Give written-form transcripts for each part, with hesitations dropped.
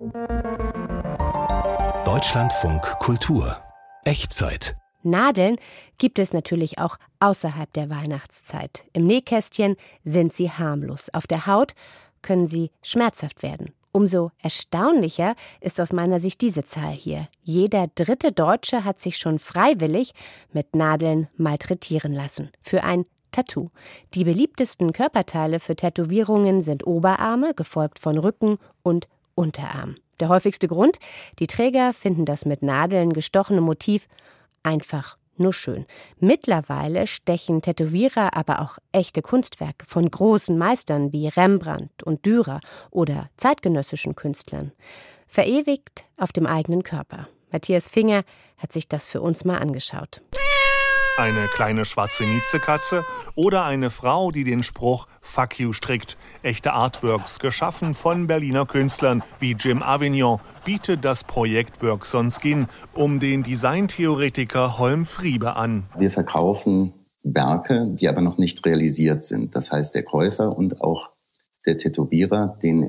Deutschlandfunk Kultur. Echtzeit. Nadeln gibt es natürlich auch außerhalb der Weihnachtszeit. Im Nähkästchen sind sie harmlos. Auf der Haut können sie schmerzhaft werden. Umso erstaunlicher ist aus meiner Sicht diese Zahl hier. Jeder 3. Deutsche hat sich schon freiwillig mit Nadeln malträtieren lassen. Für ein Tattoo. Die beliebtesten Körperteile für Tätowierungen sind Oberarme, gefolgt von Rücken und Unterarm. Der häufigste Grund? Die Träger finden das mit Nadeln gestochene Motiv einfach nur schön. Mittlerweile stechen Tätowierer aber auch echte Kunstwerke von großen Meistern wie Rembrandt und Dürer oder zeitgenössischen Künstlern verewigt auf dem eigenen Körper. Matthias Finger hat sich das für uns mal angeschaut. Eine kleine schwarze Miezekatze oder eine Frau, die den Spruch Fuck you strickt. Echte Artworks, geschaffen von Berliner Künstlern wie Jim Avignon, bietet das Projekt Works on Skin um den Designtheoretiker Holm Friebe an. Wir verkaufen Werke, die aber noch nicht realisiert sind. Das heißt, der Käufer und auch der Tätowierer, den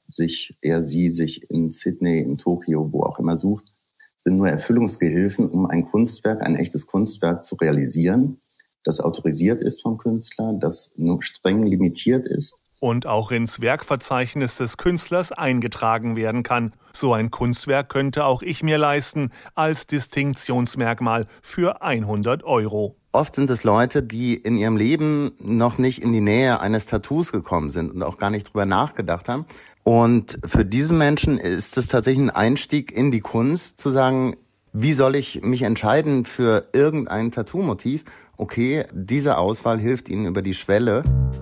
sie sich in Sydney, in Tokio, wo auch immer sucht, sind nur Erfüllungsgehilfen, um ein Kunstwerk, ein echtes Kunstwerk zu realisieren, das autorisiert ist vom Künstler, das nur streng limitiert ist. Und auch ins Werkverzeichnis des Künstlers eingetragen werden kann. So ein Kunstwerk könnte auch ich mir leisten, als Distinktionsmerkmal für 100 €. Oft sind es Leute, die in ihrem Leben noch nicht in die Nähe eines Tattoos gekommen sind und auch gar nicht drüber nachgedacht haben. Und für diese Menschen ist es tatsächlich ein Einstieg in die Kunst, zu sagen, wie soll ich mich entscheiden für irgendein Tattoo-Motiv? Okay, diese Auswahl hilft ihnen über die Schwelle.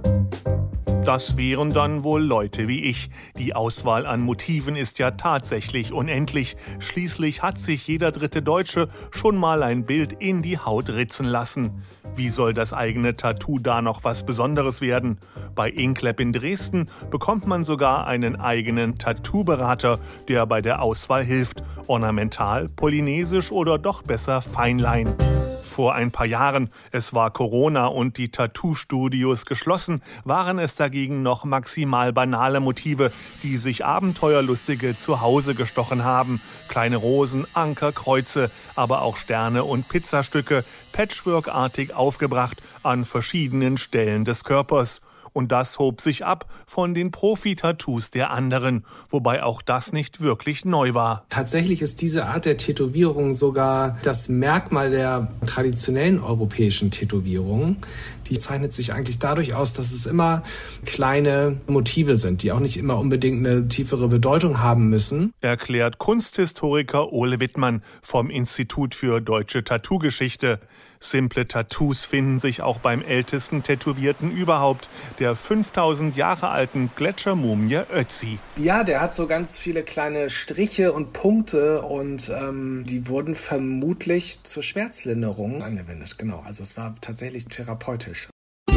Das wären dann wohl Leute wie ich. Die Auswahl an Motiven ist ja tatsächlich unendlich. Schließlich hat sich jeder 3. Deutsche schon mal ein Bild in die Haut ritzen lassen. Wie soll das eigene Tattoo da noch was Besonderes werden? Bei Inklab in Dresden bekommt man sogar einen eigenen Tattoo-Berater, der bei der Auswahl hilft. Ornamental, polynesisch oder doch besser Feinlein. Vor ein paar Jahren, es war Corona und die Tattoo-Studios geschlossen, waren es dagegen noch maximal banale Motive, die sich Abenteuerlustige zu Hause gestochen haben. Kleine Rosen, Anker, Kreuze, aber auch Sterne und Pizzastücke, patchworkartig aufgebracht an verschiedenen Stellen des Körpers. Und das hob sich ab von den Profi-Tattoos der anderen, wobei auch das nicht wirklich neu war. Tatsächlich ist diese Art der Tätowierung sogar das Merkmal der traditionellen europäischen Tätowierung. Die zeichnet sich eigentlich dadurch aus, dass es immer kleine Motive sind, die auch nicht immer unbedingt eine tiefere Bedeutung haben müssen. Erklärt Kunsthistoriker Ole Wittmann vom Institut für Deutsche Tattoo-Geschichte. Simple Tattoos finden sich auch beim ältesten Tätowierten überhaupt, der 5000 Jahre alten Gletschermumie Ötzi. Ja, der hat so ganz viele kleine Striche und Punkte und die wurden vermutlich zur Schmerzlinderung angewendet. Genau, also es war tatsächlich therapeutisch.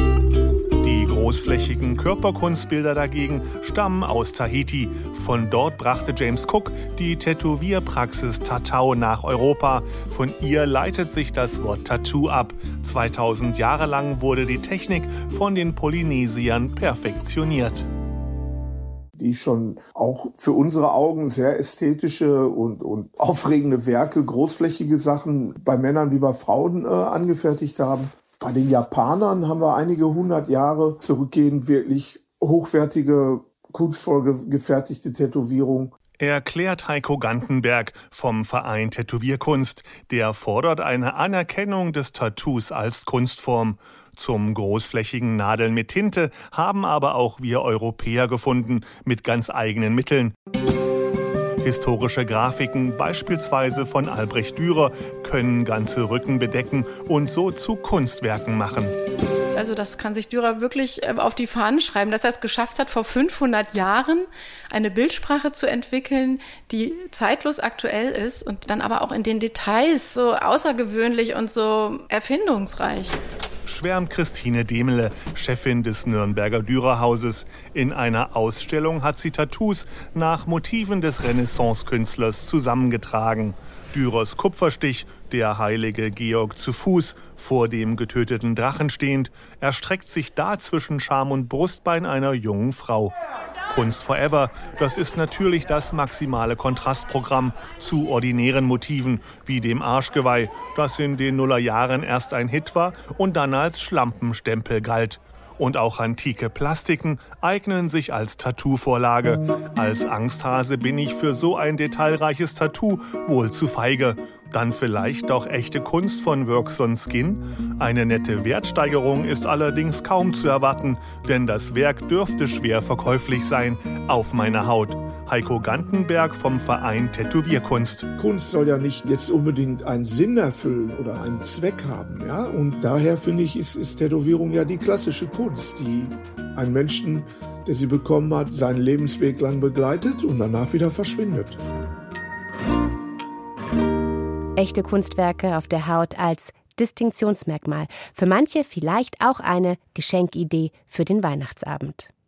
Die großflächigen Körperkunstbilder dagegen stammen aus Tahiti. Von dort brachte James Cook die Tätowierpraxis Tatau nach Europa. Von ihr leitet sich das Wort Tattoo ab. 2000 Jahre lang wurde die Technik von den Polynesiern perfektioniert. Die schon auch für unsere Augen sehr ästhetische und aufregende Werke, großflächige Sachen bei Männern wie bei Frauen angefertigt haben. Bei den Japanern haben wir einige 100 Jahre zurückgehend wirklich hochwertige, kunstvoll gefertigte Tätowierungen. Erklärt Heiko Gantenberg vom Verein Tätowierkunst. Der fordert eine Anerkennung des Tattoos als Kunstform. Zum großflächigen Nadeln mit Tinte haben aber auch wir Europäer gefunden, mit ganz eigenen Mitteln. Historische Grafiken, beispielsweise von Albrecht Dürer, können ganze Rücken bedecken und so zu Kunstwerken machen. Also das kann sich Dürer wirklich auf die Fahnen schreiben, dass er es geschafft hat, vor 500 Jahren eine Bildsprache zu entwickeln, die zeitlos aktuell ist und dann aber auch in den Details so außergewöhnlich und so erfindungsreich. Schwärmt Christine Demele, Chefin des Nürnberger Dürerhauses. In einer Ausstellung hat sie Tattoos nach Motiven des Renaissance-Künstlers zusammengetragen. Dürers Kupferstich, der heilige Georg zu Fuß, vor dem getöteten Drachen stehend, erstreckt sich da zwischen Schamlippen und Brustbein einer jungen Frau. Kunst Forever. Das ist natürlich das maximale Kontrastprogramm zu ordinären Motiven wie dem Arschgeweih, das in den Nullerjahren erst ein Hit war und dann als Schlampenstempel galt. Und auch antike Plastiken eignen sich als Tattoo-Vorlage. Als Angsthase bin ich für so ein detailreiches Tattoo wohl zu feige. Dann vielleicht auch echte Kunst von Works on Skin? Eine nette Wertsteigerung ist allerdings kaum zu erwarten, denn das Werk dürfte schwer verkäuflich sein auf meiner Haut. Heiko Gantenberg vom Verein Tätowierkunst. Kunst soll ja nicht jetzt unbedingt einen Sinn erfüllen oder einen Zweck haben. Ja? Und daher finde ich, ist Tätowierung ja die klassische Kunst, die einen Menschen, der sie bekommen hat, seinen Lebensweg lang begleitet und danach wieder verschwindet. Echte Kunstwerke auf der Haut als Distinktionsmerkmal. Für manche vielleicht auch eine Geschenkidee für den Weihnachtsabend.